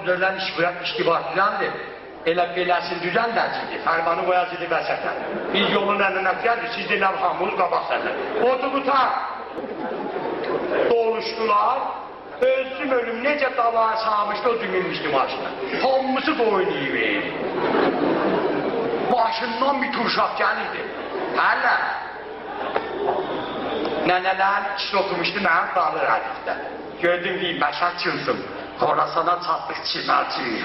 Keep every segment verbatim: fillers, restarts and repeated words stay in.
dörlən iştibar düzəndir. Elə beləsini düzən dəcikdir, fərmanı qoyacaqdır vəsətən. Biz yolun əlinə gəldik, siz deyiləm hamımız qabaq səndir. Odu qutar, doluşdular, özüm ölüm necə dalağa sağmışdı, o cümülmüşdü maşına. Hamısı qoynayıb eyni. Başından bir turşaq gəlirdi. Hələ, nənələrin ikisi oturmuşdu mənim qalır hədifdə. Gördüm ki, məşət çılsın. Xorasana çatdıq çimərçiyik.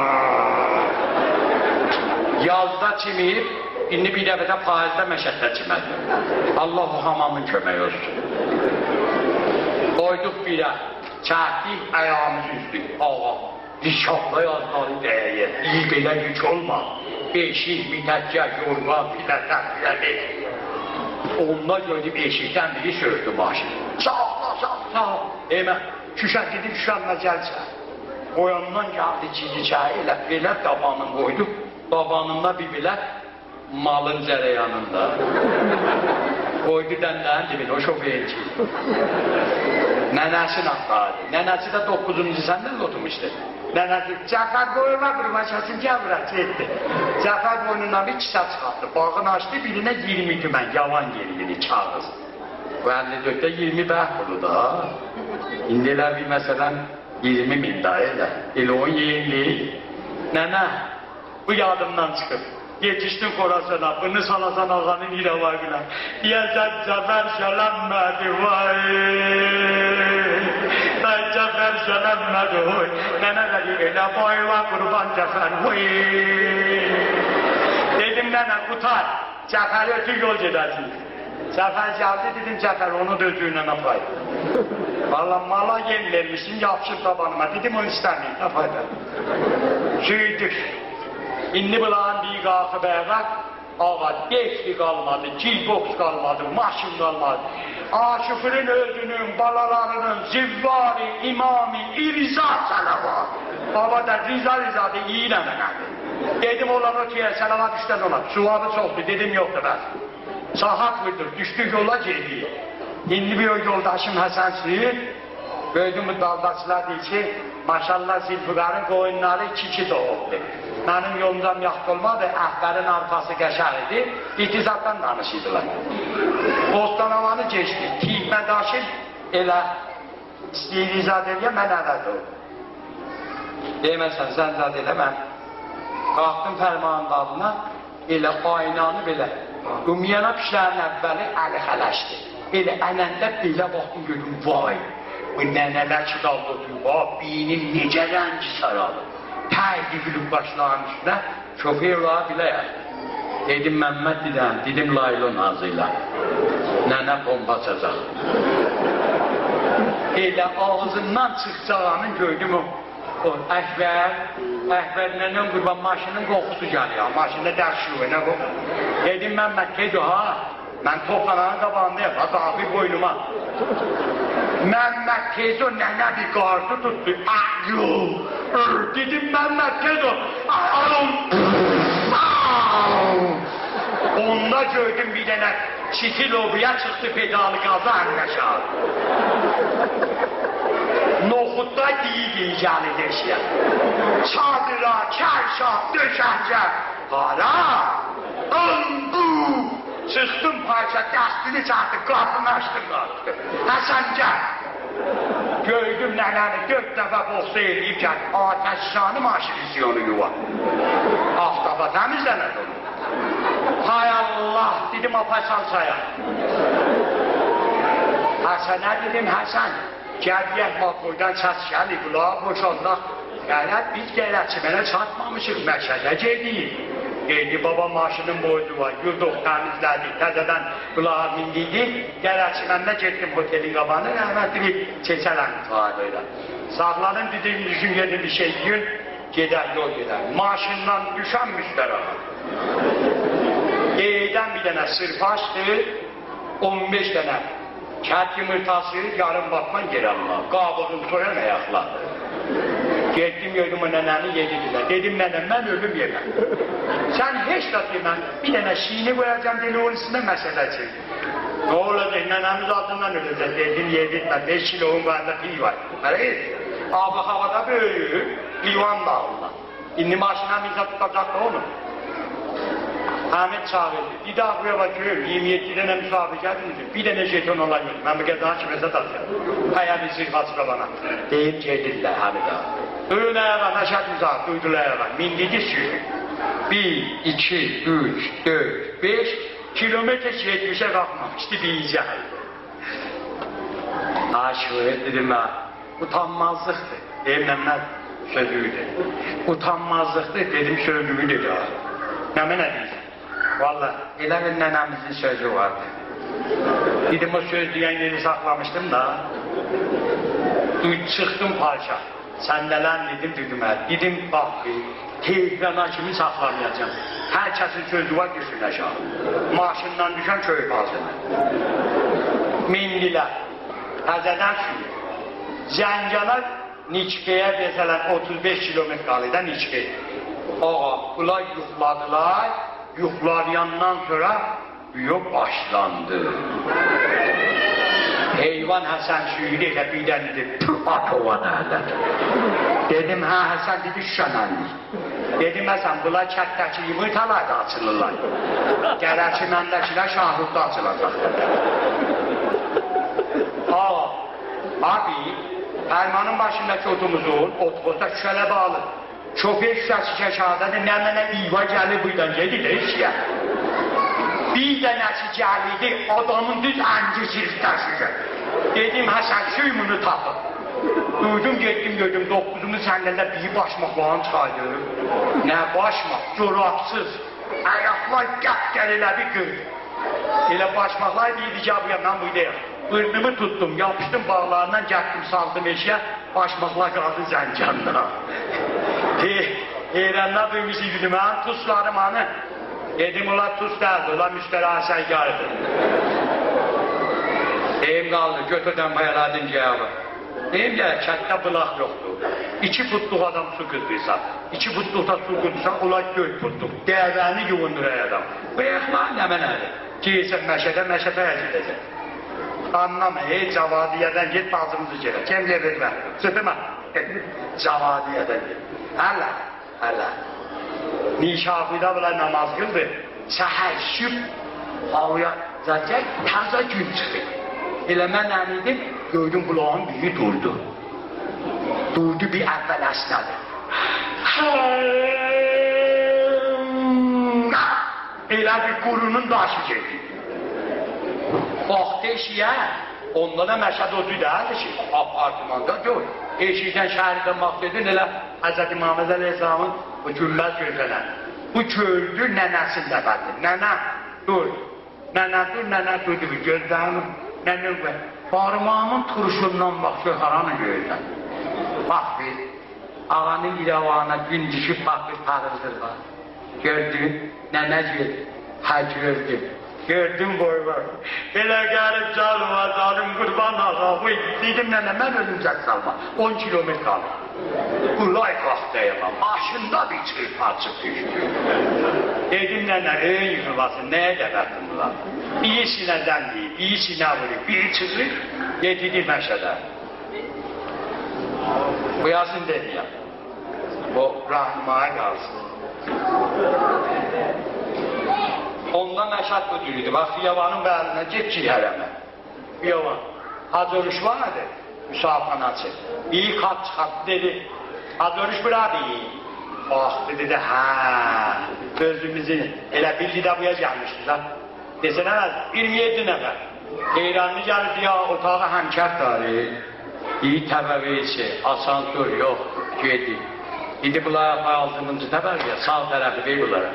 Yazda çimiyib, indi bir dəfədə faizdə məşətdə çimədi. Allah o hamamın köməyi olsun. Qoyduq birə, çəkdik, əyamız üzdük. Ağa, dişaqla yazları dəyə, iyi belə yük olma. Beşik, mütəccək, yorgan, pilətən, pilətək. Onunla gördüm, eşikdən biri sözdü maşını. Sağla, sağ, sağ. Emə, şüşən dedim, şüşən məcəlsə. Oyandan gəldi çilicəyi, elə belə dabanını qoydu. Dabanında bir belə malın cərəyanında. Qoydu dəndənin dibini, o şofeyin ki. Nənəsin atlardı. Nənəsi də doqquzuncu səndən oturmuşdu. Nənəsi, Cəfər qoyma qırma kəsin gəvrət etdi. Cəfər boynundan bir kisə çıxartdı. Bağını açdı, birinə iyirmi tümən, yalan yerini, kağız. Bu əlli dörddə iyirmi bəhv olur da. İndi elə bir məsələn iyirmi min da elə. Elə on yeyinli. Nənə, bu yadımdan çıxıb. Yetişdin Xorasana, bunu salasan ağanın ilə var gülə. Deyəsən Cəfər şələnmədi, vay. Mən Cəfər şələnmədi, huy. Nənə dedi, elə boyla qurban Cəfər, huy. Dedim, nənə, qutar. Cəfəri ötür yol gedəcək. Cəfər gəldi, dedim, Cəfər, onu da özüylə apay. Valla mala yem vermişsin, yapışır tabanıma. Dedim, onu istəmeyin, apayda. Süydük. İndi bunların bir qalxıb əvvəl, ağa, dekli qalmadı, kilboks qalmadı, maşın qalmadı. Aşıfırın özünün, balalarının, zivvari, imami, irizat sələvat. Baba da riza rizadı, iyi nəmənədi. Dedim, olan o ki, sələvat işdən olar. Suavı çoxdur, dedim, yoxdur bəs. Sahat vurdur, düşdük yola gedirik. İndi bir o yoldaşım Həsənsin, gördüm bu daldaçılar deyil ki, maşallah Zilfüqarın qoyunları iki-iki doğubdu. Mənim yolumdan yaxd olmadı, əhbərin arpası qəşər idi, itizatdan danışıydılar. Bostanavanı geçdi, tihmədaşır elə istəyir izad eləyə, mən əvəz oldu. Deməsən, sən zad elə, mən qalxdım fərmanın dalına, elə aynanı belə, Qumiyana pişlərin əvvəli əli xələşdi. Elə ənəndə belə baxdım, gördüm, vay, bu nənələr ki dalda oturub, beynin necə rəngi saralıb. Təydi gülüb başların üstünə, şoför olaraq bilə yaxdı. Dedim, Məmməd dedim, dedim laylon ağzıyla. Nənə bombacacaq. Elə ağzından çıxacağını gördüm o. O, Əkbər, Əkbər nənəm qurban maşının qoxusu gəlir, maşında dərşiyor, nə qoxu? Dedim, Məmməd, tez o, ha? Mən toplananın qabağındayım, ha, davi boynuma. Məmməd, tez o, nənə bir qartı tutdu, əyyo! Dedim, Məmməd, tez o, əyyo! Onda gördüm bir dənə çiti lobiya çıxdı, pedalı qazı ənləşar. Noxudda deyidir gəlir eşyə. Çadıra, kərşat, döşəkcə. Hara? Ömbü! Çıxdım parça, dəstini çardı, qapını açdım, qaçdı. Həsən gəl. Gördüm nənəni dörd dəfə boxsa eləyib gəl. Atəşşanı maşinisyonu yuva. Aftafa təmizlənəd onu. Hay Allah, dedim apasan saya. Həsənə dedim, Həsən. Gəliyək Makboydan çat gəli, qulağa boşaldaq. Qələt biz qələtçi, mənə çatmamışıq, məşədə gediyik. Deydi, baba maşının boydu var, yurduq, təmizlədik, təzədən qulağa mindiydik. Qələtçi, mən də getdim otelin qabanı, rəhmətli bir keçələn mütahidəylə. Sağladım, dedim, düşün gedir bir şey gün, gedər, yol gedər. Maşından düşən müstəraha. Qeydən bir dənə sırfaşdı, on beş dənə. Kət yumurtası, yarım batman gerəmla, qabığın soyan ayaqla. Getdim, gördüm o nənəni yedidirlər. Dedim, nənəm, mən ölüm yeməm. Sən heç də deməm, bir dənə şiini qoyacam, deli onun üstünə məsələ çək. Nə olacaq, nənəmiz altından öləcək. Dedim, yedirmə, beş kiloğun qarında piy var. Abi havada böyüyür. livan dağılırlar. İndi maşına bize tutacak da onu. Ahmet çağırdı. Bir daha buraya bakıyorum. yirmi yedi tane misafir geldiniz. Bir tane jeton olan yok. Ben bu kez daha kime satacağım. Kaya bir zirvası da bana. Deyip geldiler Hamid abi. Duyun ayağa, neşet uzak, duydular ayağa. Mindigi sürü. Bir, iki, üç, dört, beş kilometre yetmişe kalkmamıştı bir izah. Aşığı dedim ha. Utanmazlıktı. Evlenmez sözüydü. Utanmazlıktı dedim sözümü dedi ha. Ne ne diyeceğim? Vallahi elə bir nənəmizin sözü vardı. Dedim o söz diyen yeri saklamıştım da. Duy çıktım parça. Səndələn dedim düdümə. Dedim bak teyzana kimi saklamayacağım. Herkesin sözü var düşün aşağı. Maaşından düşen köy bazına. Mindilər. Təzədən suyu. Zəncalar Niçke'ye mesela otuz beş kilometre kalıdan Niçke. Ağa, bunlar yuhladılar. Yuhlayandan sonra büyü başlandı. Heyvan Hasan suyunu ile birden dedi, püh at ovana hele. Dedim ha Hasan dedi şanandı. Dedim Hasan bunlar çəktəki yumurtalar da açılırlar. Gərəki məndəkiler şahlıqda açılacaq. Ağa, abi, Fermanın başındaki otumuzun otobüste şöyle bağlı. Şoför şişesi keşağıda da nemene iva gelir buradan geldi de hiç ya. Bir tanesi geldi adamın düz ancısız taşıyacak. Dedim Hasan suyumunu tapın. Duydum gittim gördüm dokuzunu sendelde bir başmaklarını çıkardı. Ne başmak? Corapsız. Ayaklar gel bir gördüm. Elə başmaklar değildi ki abiya ben buydayım. Bırnımı tuttum, yapıştım bağlarından, gətdim, saldım eşya, başmaqla qaldı Zəncanda. Eyrənlər duymuş idim, mən tuzlarım hanı. Dedim, ola tuz dəldi, ola müştərə səygarıdır. Deyim qaldı, götürdən bayaladın cevabı. Deyim ki, kətdə bulaq yoxdur. İki futluq adam su qızdıysa, iki futluqda su qızdıysa, ola göy futluq, dəvəni yuvunduray adam. Bu yaxlar nə mənədir? Giysin məşədə, məşədə əziləcək. Anlama, ey Cavadiye'den git bazımızı çeker. Kim gelir ver? Sütüme. Cavadiye'den git. Hala, hala. Nişafıda bile namaz kıldı. Səhər süb, havaya zaten taza gün çıktı. Elə mən əmidim, gördüm kulağın büyü durdu. Durdu bir əvvəl əsnadı. Elə bir qurunun daşı çekti. Baktı eşiğe, onda da Məşəd otu değildi şey, apartmanda gör. Eşiğden şəhərdən baktı dedin, elə Hz. Muhammed Aleyhisselam'ın bu gülməz gözlenen. Bu köldü nənəsində bədi. Nənə, dur. Nənə, dur, nənə, dur, dur, gözlərim. Nənə, dur. Parmağımın turşundan bak, şu haranı görürsən. Bak bir, ağanın ilavana gün düşüb bakır, tarızdır var. Gördün, nənə gördü, hə gördüm. Gördüm boy var. Elə gəlib canıma, canım qurban ağa. Dedim nənə, mən ölümcək salma. on kilometr qalır. Qulay qalxdayama, başında bir çırpaçıq düşdü. Dedim nənə, ey yığılasın, nəyə dəbərdin bunlar? Bir sinədən deyib, bir sinə vurub, bir çıxır, yetidi Məşədə. Bu yazın dediyəm. Bu rahmaya qalsın. Ondan Məşəd müdürüydü. Bax, Yavanın bəlinə get ki, hərəmə. Yavan, Hacı var nədir? Müsafanatçı. İyi kat çıxartdı, dedi. Hacı bura deyil. Baxdı, dedi, hə, özümüzü elə bildi də buya gəlmişdi da. Desənə, iyirmi yeddi nəfər. Qeyranlı gəlib, ya, otağı həmkər tarih. İyi təbəveysi, asansör yox, gedi. İndi bunlara altıncı təbəvəyə, sağ tərəfi deyil bunlara.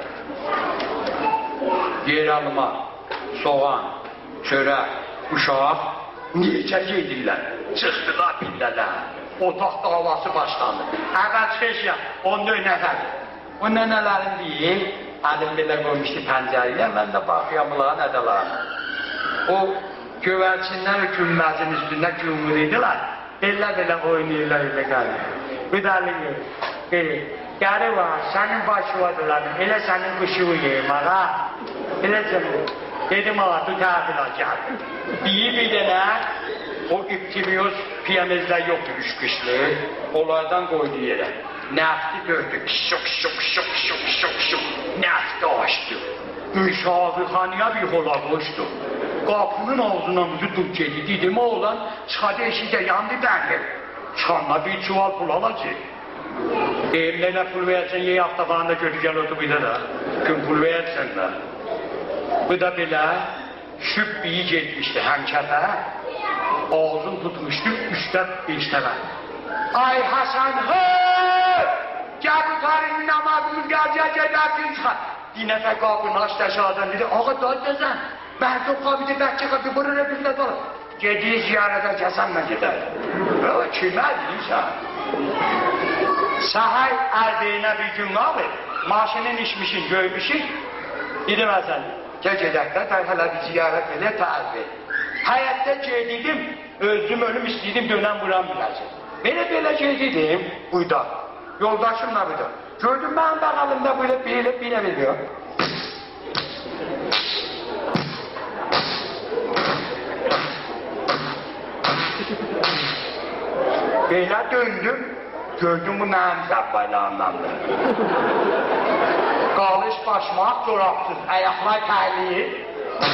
Yer alma, soğan, çörək, uşaq, necə yedirlər? Çıxdılar billələr. Otaqda havası başlandı. Əvvəl çıxış ya, on dörd nəfər. O nənələrin deyil, əlim belə qoymuşdu pəncərilə, mən də baxıyam bunlara nədələrə. O gövərçinlər gülməzin üstündə gülmürüydülər. Belə-belə oynayırlar, elə gəlir. Bir dəli deyil. Gəri var, sənin başıvadılar, elə sənin qışığı yeyim, ağa. Elə sənin. Dedim, ağa, bu təbilə gəldi. Bir bir dənə, o iptimiyoz piyamezlər yoxdur, üç qışlı. Onlardan qoydu yerə. Nefti dördü, şok şok şok şok şok şok. Nefti açtı. Müşavihhanıya bir hola koştu. Kapının ağzına mızı dur gedi. Dedim oğlan, çıkadı eşiğde yandı denir. Çanla bir çuval pul alacak. Evimlerine pul verirsen, ye haftalarında kötü gel otu bir de da. Gün pul verirsen de. Bu da böyle şübbeyi getmişti hemkete. Ağzını tutmuştu, üstten beşteme. Ay Hasan hey! Gel bu tarihin namazımız gelecek edersin çıkar. Bir nefer kapını açtı aşağıdan dedi, ağa da gezen. Ben de kabide ben çıkardı, bunu ne bilmez olur. Gediği ziyarete kesenme gider. Öyle kimler insan. Sahay erdeğine bir gün alır, maaşının içmişin, görmüşün. Dedim Hasan, gecedekler derhale bir ziyaret ile tarif et. Hayatta gediydim, özüm ölüm isteydim, dönem buram bilərsin. Belə belə gediydim, buyda. Yoldaşımla buyda. Gördüm ben bakalımda böyle böyle bine biliyor. Böyle döndüm, gördüm bu namzat bayrağındandı. Qalış başmaq, çorapsız, ayaqlar terliyi.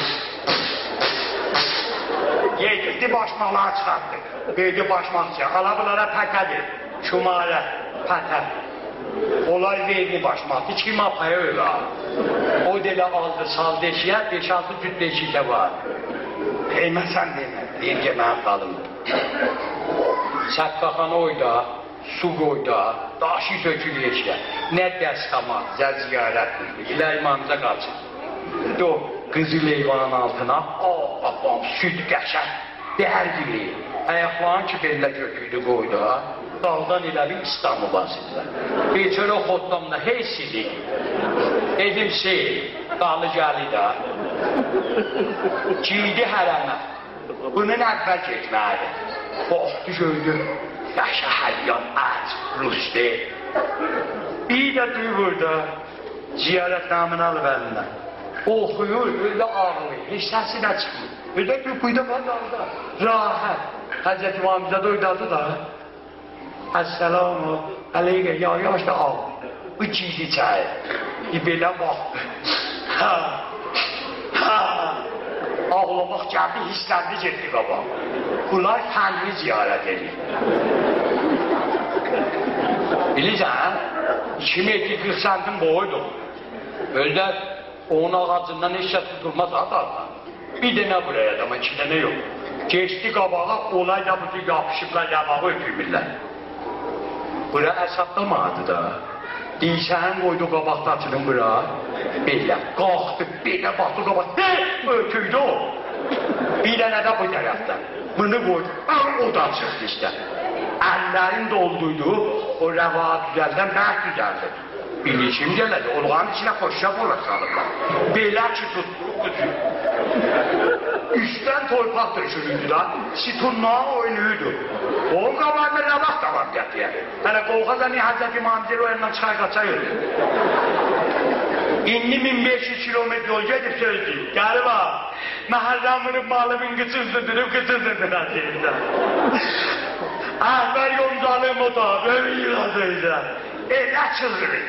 Yedirdi başmaqları çıxartdı. Verdi başmaqçı, alabulara pətədir, şumarə, pətər. Olay verdi başmaqçı, kim apaya öyle al. O delə aldı, saldı eşiyə, beş altı cüt eşikə var. Deyməsən demə, deyir ki, mənim qalımdır. Sətqaxana oyda, su qoyda, daşı sökülü eşiyə. Nə dəstəmat, zər ziyarətdir, ilə imamıza qalsın. O qızıl eyvanın altına, oh, babam, süt qəşək, dəhər gibi. Ayaqlarını ki, bellə götüydü qoyda, dağdan elə bir İslamı basırlar. Bir çörə xotlamda hey silik. Dedim seyir, dalı gəli də. Giydi hərəmə. Bunun əvvəl getməli. Baxdı gördü. Yaşa həlyan əc, Rusdi. Bir də duy burada. Ziyarətnamını alıb əlindən. Oxuyur, öyle ağlıyor. Heç səsi də çıxmır. Öyle bir buyda qadalda. Rahat. Hazreti Muhammed'e doydadı da. Esselamu aleyke, ya yavaş da al. Bu giydi çayı. İbelə baxdı. Ha, ha. Ağlamaq gəldi, hissləndi getdi qaba. Bunlar fənli ziyarət edir. Bilirsən, iki metri qırx santim boydu. Öyle onun ağacından eşya tutulmaz atarlar. Bir dənə buraya adama, iki dənə yok. Geçti qabağa, olay da bu yapışıblar, yabağı öpürmürlər. Bura əsablamadı da. İnsan qoydu qabaqda açılın bura. Belə qalxdı, belə baxdı qabaq. Hey! Ötüydü o. Bir dənə də bu tərəfdən. Bunu qoydu. O da çıxdı işte. Əllərin dolduydu. O rəva düzəldən bərk düzəldi. Bilişim gələdi. Olğanın içine xoşşap ola salıblar. Belə ki tutduruq qızı. Üstten torpaq döşürüydü da. Situnluğa oynuydu. O qabarda rəvax davam gətiyə. Hələ qolğazani Hazreti Muhammed o yandan çıxay qaçayırdı. İndi min beş yüz kilometr yol gedib sözdü. Gəli bax. Məhərrəminin malımın qıçızdırıb qıçızdırdılar deyirlər. Əhbər yomzalım o da. Böyle yığazıydı. Elə çılırır.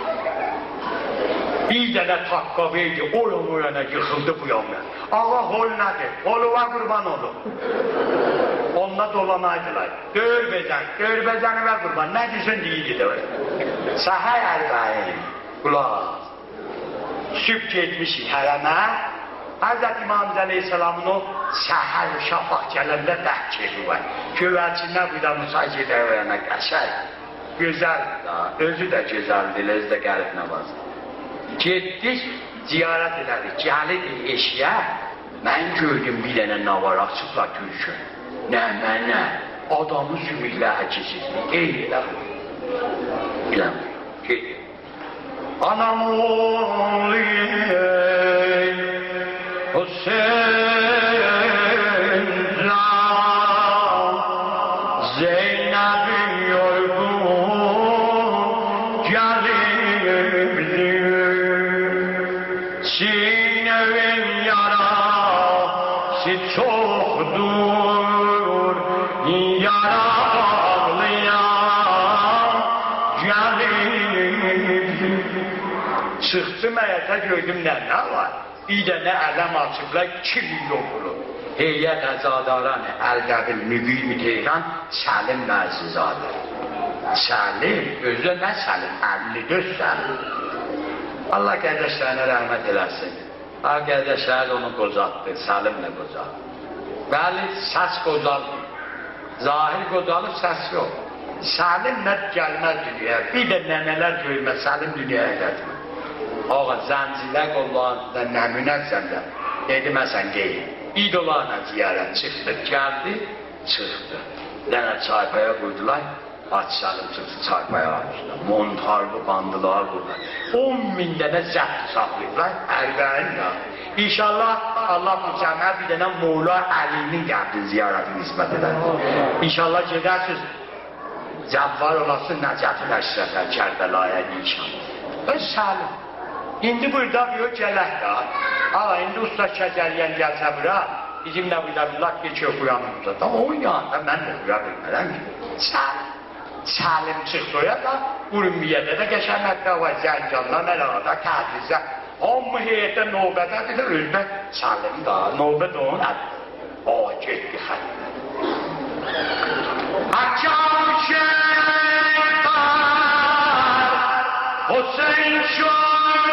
Bir dənə takka verdi, oyan oyana yıxıldı bu yana. Ağa hol nədir? Holuva qurban olur. Onunla dolanaydılar. Dörbezən, dörbezəni və qurban. Nə düşün deyildi də öyle. Səhər əlbəyin, qulaq. Süb getmişik hərəmə. Hazreti İmam Aleyhisselam'ın o səhər şafaq gələndə dəhkeli var. Gövəlçindən bu da müsacidə öyrənə qəşək. Gözəl, özü də gözəldir, özü də gəlib nə vazı. Getdik, ziyarət edədik, gəlidik eşiyə. Mən gördüm bir dənə navar açıqla gülşün. Nə mənə, adamı sümüklə həkisiz. Ey elə bu. Biləm, getdik. Anam oğlu Hüseyin Zam Zeynep'in yorgun gelibdir Sinevin yarası çoktur Yara ağlayan Salim. Çıxdım həyətə gördüm nə, nə var? Bir dənə ələm açıblar, iki milyon pulu. Heyət əzadaran, Əldəbil, Müqimi Tehran, Səlim Məzizadə. Səlim, özü nə Səlim? əlli dörd Səlim. Allah qədəşlərinə rəhmət eləsin. Ha, qədəşlər onu qocatdı, Səlimlə qocatdı. Bəli, səs qocaldı. Zahir qocalıb, səs yox. Səlim nə gəlməz dünyaya, bir də nənələr görməz, Səlim dünyaya gətirmə. Ağa, zəncilər qollarında nəmünəsən də, dedi məsən qeyim. İdolarla ziyarət çıxdı, gəldi, çıxdı. Lənə çaypaya qoydular, Açsalım çıxdı çaypaya almışlar. Montarlı bandılar burada. on min dənə zəbt saxlayıblar, ərbəyin də. İnşallah Allah bu cəmə bir dənə Moğla Əlinin qəbri ziyarəti nisbət edər. İnşallah gedərsiniz, cəvvar olasın Nəcəti Əşrəfə, Kərbəlaya inşallah. Öz Səlim. İndi burada bir gələk də. Ağa, indi usta Kəzəliyən gəlsə bura, bizimlə burada bir lak geçi oxuyanımıza da, onun yanında mən oxuya bilmərəm ki. Səlim. Səlim çıxdı oya da, Ürümmiyyədə də qəşəmətdə var, Zəncanla, Məlada, Tədrizə. Hamı heyətdə növbədədir də, özbə Səlim da, növbədə onun ədir. O, getdi xəli. Hakkam şeytan, Hüseyin şun,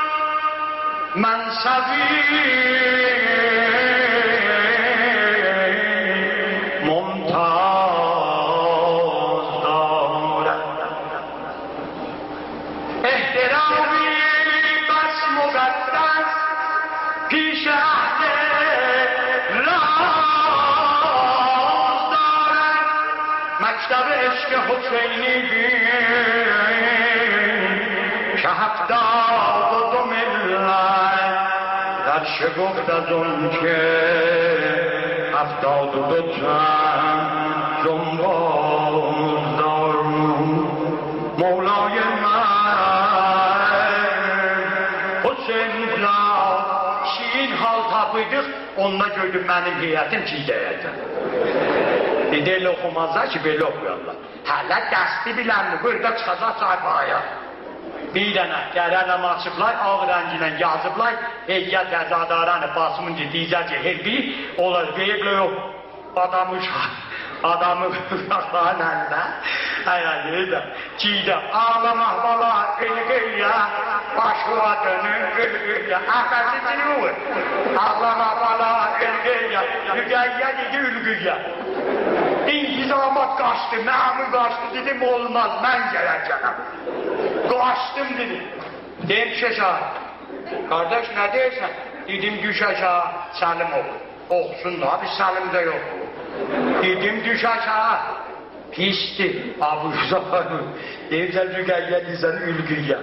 mənsavi, عشق حسینی که هفتاد و دو ملت در شگفت از اون که هفتاد و دو تن جنباز دارون مولای من Hüseyin Zla şiir hal tapıydık, onunla gördüm benim heyətim çiğdəyəcək. İndi elə oxumazlar ki, belə oxuyarlar. Hələ dəsti bilənli, burada çıxacaq sayfaya. Bir dənə gələnəm açıblar, ağ rənginə yazıblar, heyət əzadaranı basımıncı diyəcək ki, her bir olur, qeyblə yox, adamı uşaq. Adamı uşaqların əlində, həyəli də, çiğdə, ağlamaq bala, qılqıyla, başlığa dönün, qılqıyla, əhbəsi cınıvır, ağlamaq bala, qılqıyla, müqəyyət idi ülqıyla. İntizamat qaçdı, məmur qaçdı, dedim olmaz, mən gələcəm. Qaçdım dedim, deyim şəşə, qardaş nə deyirsən? Dedim düş aşağı, Səlim oxu, oxusun da, abi Səlimdə yoxdur. Dedim düş aşağı, pisdir, abuşlar, deyim sən müqəyyət insan ülqüyə.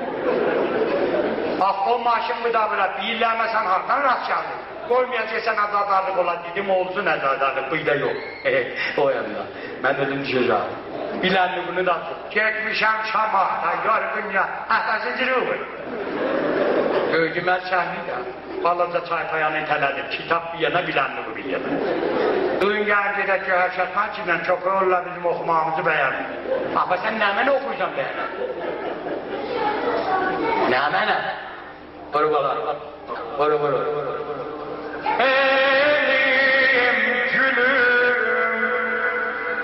Bax, o maşın mı da bırak, birləməsən hardan rast gəldi. Qoymayacaqsan əzadarlıq ola, dedim olsun əzadarlıq, bu da yox. O yanına, mən dedim düşəcəm. Bilənliğini da tut. Getmişəm Şama, yargınya, əhvəsincili olur. Ögümət səhmi də, balaca çaypayanı itələdim, kitap bir yana, bilənliği bir yana. Duyun gəlin gedək ki, Hərşətman kimlə çox olurlar bizim oxumağımızı bəyənin. Ama sən nə mənə oxuyacam bəyənə? Nə mənə? Vuru bala, vuru vuru. Elim gülüm,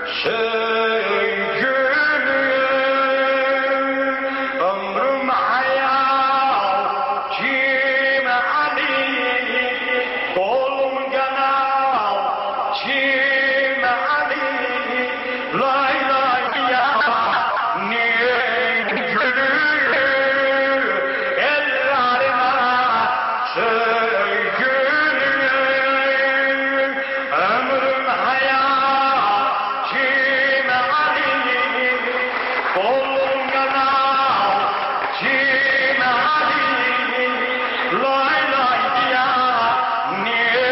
sevgülüm, ömrüm hayal, kime Ali, kolum kanal, kime Ali, lay lay ya, niye gülüm, ellerime sevgülüm, ömrüm hayal, kime Ali, kolum kanal, kime Ali, lay lay ya, niye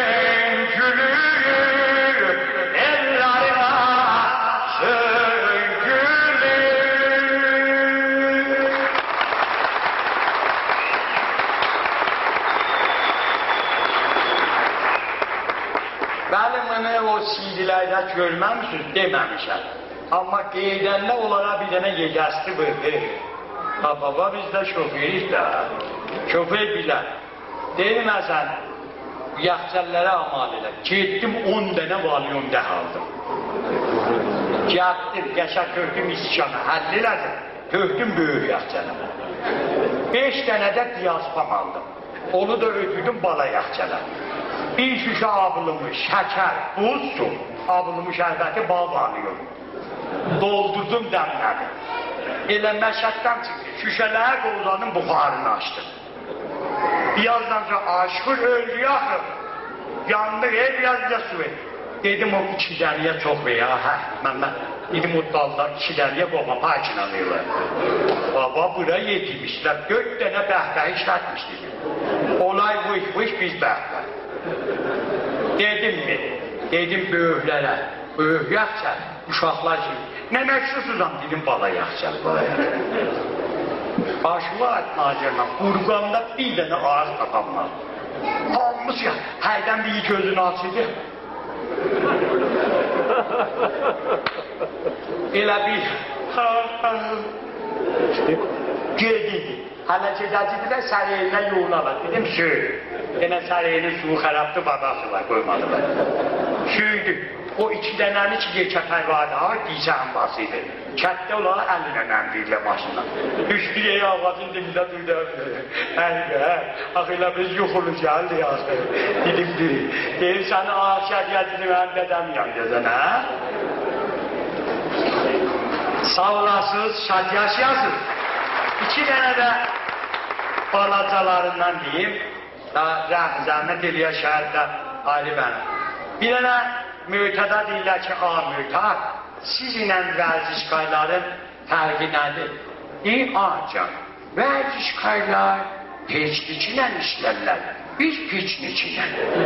gülüm, ellerime sevgülüm. Bəli, mənə o C D'lərdə görməmişsiniz, deməmişəm. Amma qeydəndə onlara bir dənə yegəsti verdi. Ha, baba biz də şoförük də. Şoför bilər. Deyim əsən, yaxçəllərə amal elə. Getdim on dənə valyon dəh aldım. Gətdim, qəşək töhdüm iskana, həll elədim. Töhdüm böyük yaxçələ. Beş dənə də diyazpam aldım. Onu da ötürdüm bala yaxçələ. Bir şüşə abılmış, şəkər, buz su, abılmış əlbəti bal banıyor. Doldurdum dəmlədim. Elə məşəddən çıxdı, şüşələr qovzanın buxarını açdım. Birazdan sonra aşkır öldü yaxır. Yandı, el biraz da su et. Dedim o iki dəriyə çox ver ya, hə, mən mən. Dedim o dallar iki dəriyə qovma, pakin alıyorlar. Baba bura yetirmişlər, dörd dənə bəhbə işlətmiş dedim. Olay vuş vuş biz bəhbə. Dedim mi? Dedim böyüklərə, böyük yaxçəl, uşaqlar kimi. Nə məşhursunuzam dedim bala yaxçəl, bala yaxçəl. Başıma etməcərlə, qurqamda bir dənə ağız tapamlar. Almış ya, hərdən bir gözünü açıdı. Elə bir gediydi. Hələ gedəcəkdilər, səriyinə yoğunalar. Dedim, söy. Yenə səriyinin suyu xərabdır, babası var, qoymadılar. Söydü. O iki dənəni ki, yekəpər vardı, ha, diyəcəm basıydı. Kətdə olaraq əlinə nəmdirlə maşına. Düşdü ey ağacın dibində duydu. Əlbə, ax elə biz yuxulu gəldi yazdı. Dedim, diri. Deyim, səni ağaç şədiyyətini mənim dədəm yan deyəcən, hə? Sağ olasınız, şad yaşayasınız. İki dənə də balacalarından deyim, zəhmət eləyə şəhərdə ayrı mənim. Bir dənə mütədə deyirlər ki, a, mütəd, siz ilə vərzişkayların fərqi nədir? Deyim, ancaq, vərzişkaylar peçniçinə işlərlər, biz peçniçinə.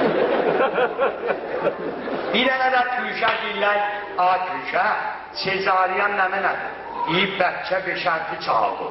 Bir dənə də tüşə deyirlər, a, tüşə, sezariyan nəmə nədir? İyi bəkçə beşərti çaldı.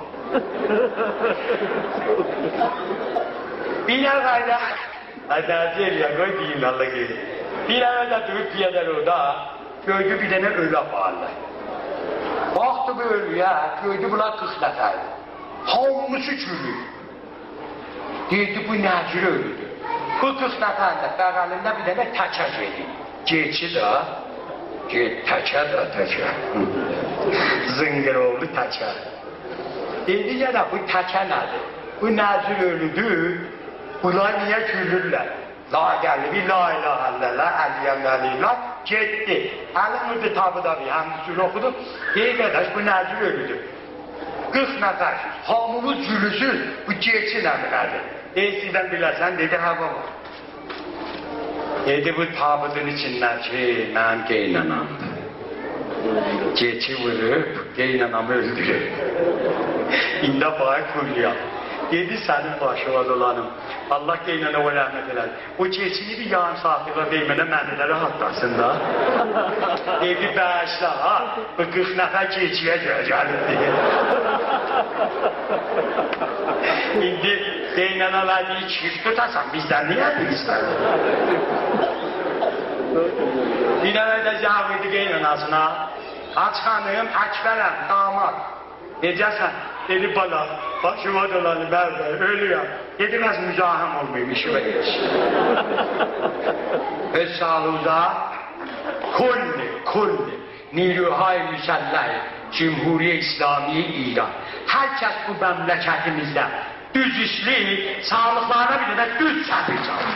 Bir dənə qayda, ədəzi eləyə, qoy deyin Allah qeyri. Bir dənə də dürüb deyədər orada, gördü bir dənə ölü aparırlar. Baxdı bu ölüyə, gördü bunlar qırx nəfərdir. Hamısı çürür. Deyirdi bu nəcür ölüdür. Bu qırx nəfərdə bəğəlində bir dənə təkə gedir. Geçi də, təkə də, təkə. Zıngıroğlu təkə. Deyirdi ya da bu təkə nədir? Bu nəcür ölüdür, bunlar niyə çürürlər? La gəldi, bir la ilahə illallah, əliyyəm əlillah, getdi. Əlimizdə tabı da bir həmdüsül oxudu. Deyir qədəş, bu nəcür ölüdür. qırx nəfərsiz, hamımız cülüsüz, bu geçi nəmirədir. Deyir, sizdən biləsən, dedi, hə baba. Dedi, bu tabıdın içindən ki, mənim qeynanamdır. Geçi vurub, qeynanamı öldürür. İndə bağı kurluyam. Dedi, sənin başıva dolanım. Allah qeynana o rəhmət elədi. O keçini bir yarım saatlığa vermənə məni də rahatlasın da. Dedi, bəşlə, ha, bu qırx nəfər keçiyə gəlib deyir. İndi qeynanalar deyir, çift tutasan, bizdən niyə deyirsən? Bir dənə də cavab idi qeynanasına. Aç xanım, əkbərəm, damad. Necəsən? Dedi, bala, başıma dolanı, bərbər, ölüyəm. Dedim, az müzahim olmayayım, işime geç. Öz sağlığıza, kulli, kulli, niruhay müsəlləh, Cumhuriyyə İslamiyə İran. Hər kəs bu məmləkətimizdə düz işli, sağlıqlarına bir də düz çəpir çalır.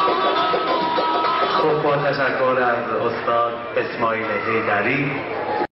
تشکر از استاد اسماعیل حیدری